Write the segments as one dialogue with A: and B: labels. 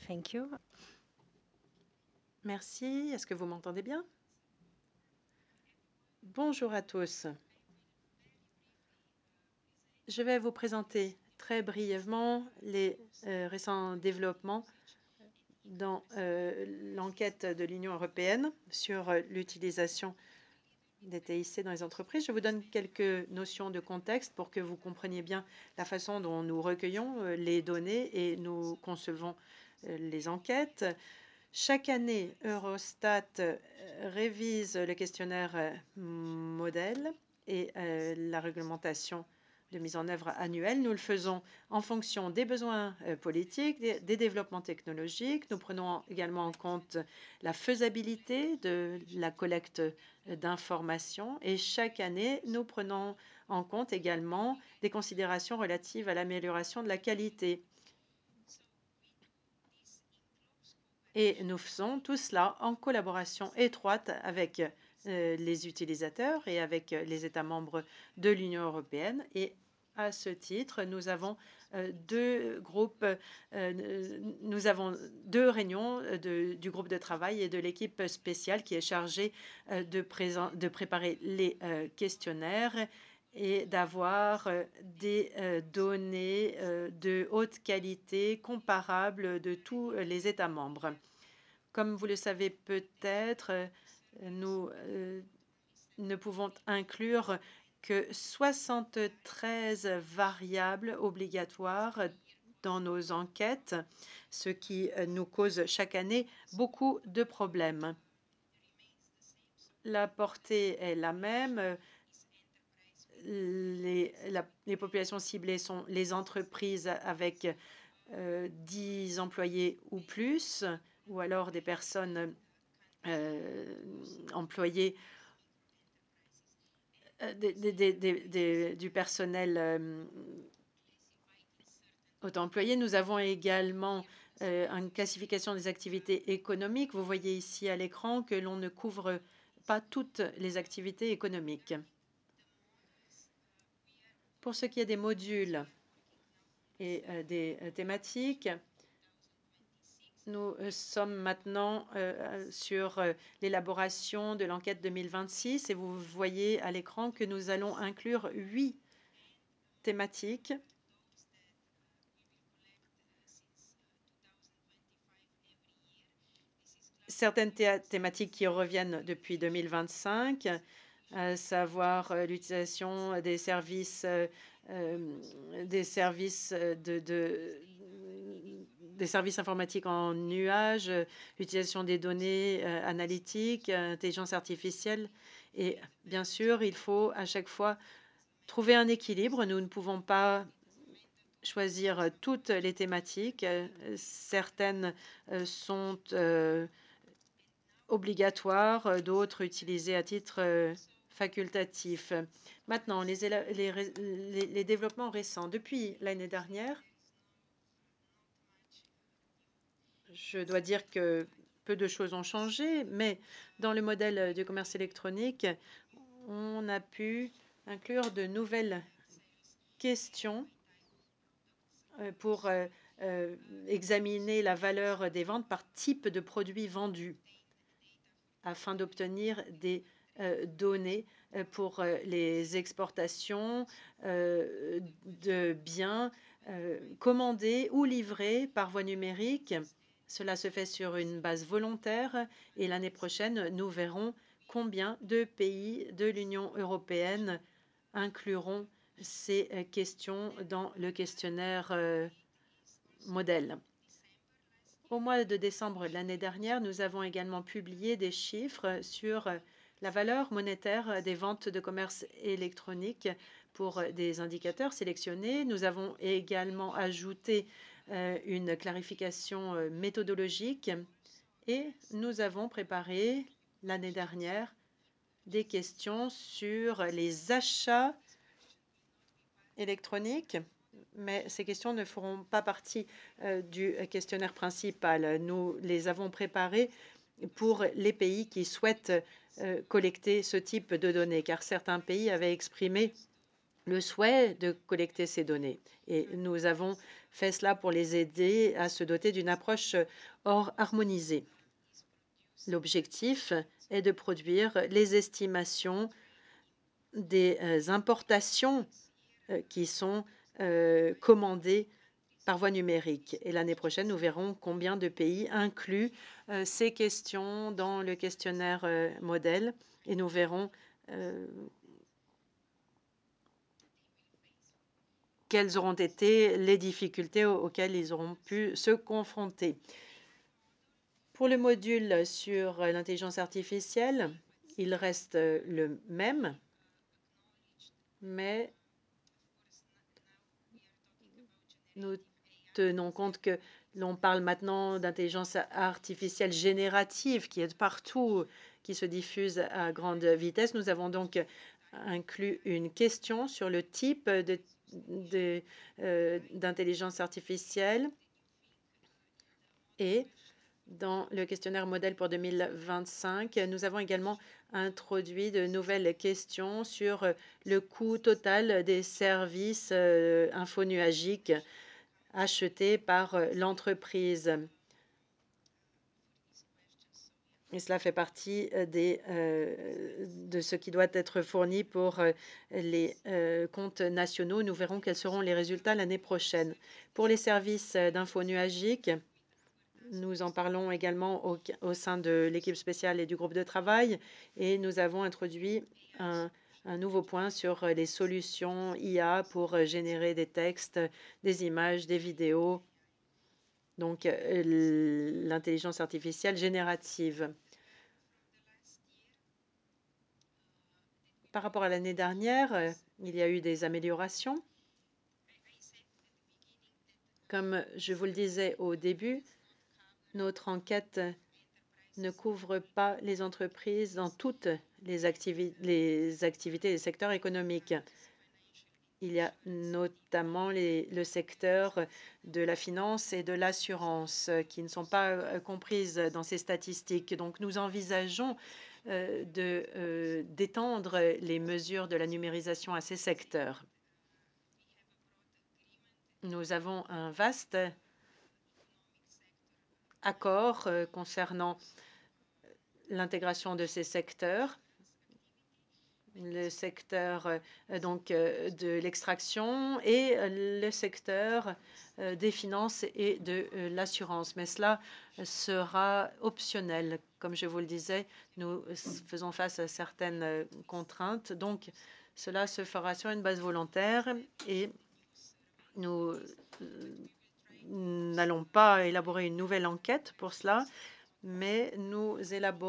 A: Thank you.
B: Merci. Est-ce que vous m'entendez bien? Bonjour à tous. Je vais vous présenter très brièvement les récents développements dans l'enquête de l'Union européenne sur l'utilisation des TIC dans les entreprises. Je vous donne quelques notions de contexte pour que vous compreniez bien la façon dont nous recueillons les données et nous concevons les enquêtes. Chaque année, Eurostat révise le questionnaire modèle et la réglementation de mise en œuvre annuelle. Nous le faisons en fonction des besoins politiques, des développements technologiques. Nous prenons également en compte la faisabilité de la collecte d'informations et chaque année, nous prenons en compte également des considérations relatives à l'amélioration de la qualité. Et nous faisons tout cela en collaboration étroite avec les utilisateurs et avec les États membres de l'Union européenne. Et à ce titre, nous avons deux groupes, nous avons deux réunions du groupe de travail et de l'équipe spéciale qui est chargée de préparer les questionnaires et d'avoir des données de haute qualité comparables de tous les États membres. Comme vous le savez peut-être, nous ne pouvons inclure que 73 variables obligatoires dans nos enquêtes, ce qui nous cause chaque année beaucoup de problèmes. La portée est la même. Les populations ciblées sont les entreprises avec 10 employés ou plus, ou alors des personnes employées, du personnel auto-employé. Nous avons également une classification des activités économiques. Vous voyez ici à l'écran que l'on ne couvre pas toutes les activités économiques. Pour ce qui est des modules et des thématiques, nous sommes maintenant sur l'élaboration de l'enquête 2026 et vous voyez à l'écran que nous allons inclure 8 thématiques. Certaines thématiques qui reviennent depuis 2025, à savoir l'utilisation des services des services informatiques en nuage, l'utilisation des données analytiques, intelligence artificielle. Et bien sûr, il faut à chaque fois trouver un équilibre. Nous ne pouvons pas choisir toutes les thématiques. Certaines sont obligatoires, d'autres utilisées à titre facultatif. Maintenant, les développements récents. Depuis l'année dernière, je dois dire que peu de choses ont changé, mais dans le modèle du commerce électronique, on a pu inclure de nouvelles questions pour examiner la valeur des ventes par type de produit vendu afin d'obtenir des données pour les exportations de biens commandés ou livrés par voie numérique. Cela se fait sur une base volontaire et l'année prochaine, nous verrons combien de pays de l'Union européenne incluront ces questions dans le questionnaire modèle. Au mois de décembre de l'année dernière, nous avons également publié des chiffres sur la valeur monétaire des ventes de commerce électronique pour des indicateurs sélectionnés. Nous avons également ajouté une clarification méthodologique et nous avons préparé l'année dernière des questions sur les achats électroniques, mais ces questions ne feront pas partie du questionnaire principal. Nous les avons préparées pour les pays qui souhaitent collecter ce type de données, car certains pays avaient exprimé le souhait de collecter ces données. Et nous avons fait cela pour les aider à se doter d'une approche harmonisée. L'objectif est de produire les estimations des importations qui sont commandées par voie numérique. Et l'année prochaine, nous verrons combien de pays incluent ces questions dans le questionnaire modèle et nous verrons quelles auront été les difficultés auxquelles ils auront pu se confronter. Pour le module sur l'intelligence artificielle, il reste le même, mais nous tenons compte que l'on parle maintenant d'intelligence artificielle générative qui est partout, qui se diffuse à grande vitesse. Nous avons donc inclus une question sur le type d'intelligence artificielle et dans le questionnaire modèle pour 2025, nous avons également introduit de nouvelles questions sur le coût total des services infonuagiques achetés par l'entreprise. Et cela fait partie de ce qui doit être fourni pour les comptes nationaux. Nous verrons quels seront les résultats l'année prochaine. Pour les services d'infonuagique, nous en parlons également au sein de l'équipe spéciale et du groupe de travail. Et nous avons introduit un nouveau point sur les solutions IA pour générer des textes, des images, des vidéos. Donc, l'intelligence artificielle générative. Par rapport à l'année dernière, il y a eu des améliorations. Comme je vous le disais au début, notre enquête ne couvre pas les entreprises dans toutes les activités des secteurs économiques. Il y a notamment le secteur de la finance et de l'assurance qui ne sont pas comprises dans ces statistiques. Donc, nous envisageons d'étendre les mesures de la numérisation à ces secteurs. Nous avons un vaste accord concernant l'intégration de ces secteurs. Le secteur de l'extraction et le secteur des finances et de l'assurance. Mais cela sera optionnel. Comme je vous le disais, nous faisons face à certaines contraintes. Donc, cela se fera sur une base volontaire et nous n'allons pas élaborer une nouvelle enquête pour cela, mais nous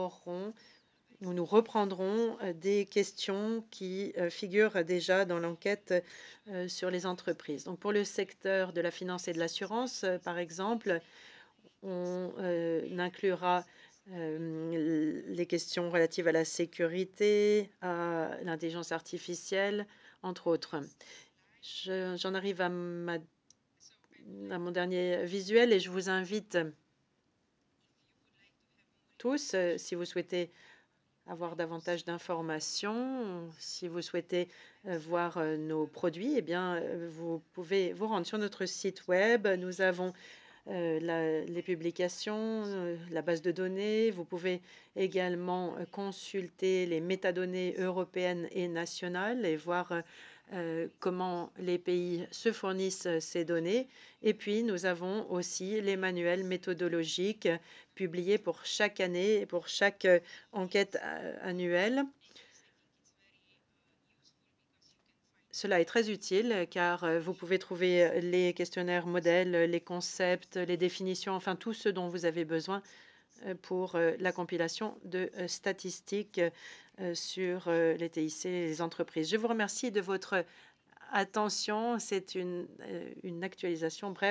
B: reprendrons des questions qui figurent déjà dans l'enquête sur les entreprises. Donc, pour le secteur de la finance et de l'assurance, par exemple, on inclura les questions relatives à la sécurité, à l'intelligence artificielle, entre autres. J'en arrive à mon dernier visuel et je vous invite tous, si vous souhaitez avoir davantage d'informations, si vous souhaitez voir nos produits, eh bien, vous pouvez vous rendre sur notre site web. Nous avons les publications, la base de données. Vous pouvez également consulter les métadonnées européennes et nationales et voir comment les pays se fournissent ces données. Et puis, nous avons aussi les manuels méthodologiques publiés pour chaque année et pour chaque enquête annuelle. Cela est très utile car vous pouvez trouver les questionnaires modèles, les concepts, les définitions, enfin tout ce dont vous avez besoin pour la compilation de statistiques sur les TIC et les entreprises. Je vous remercie de votre attention. C'est une actualisation brève